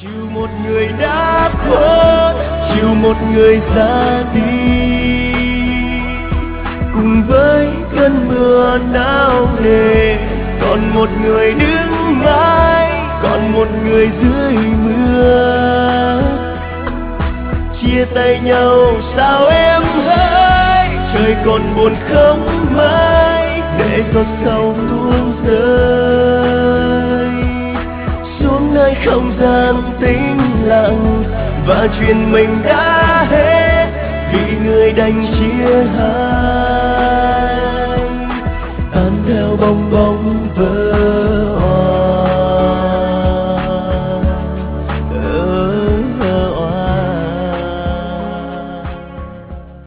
chiều một người đã khuất, chiều một người ra đi, cùng với cơn mưa não nề. Còn một người đứng mãi, còn một người dưới mưa. Chia tay nhau sao em hỡi, trời còn buồn không mãi, để giọt sầu tuôn rơi xuống nơi không gian tĩnh lặng. Và chuyện mình đã hết vì người đành chia hai.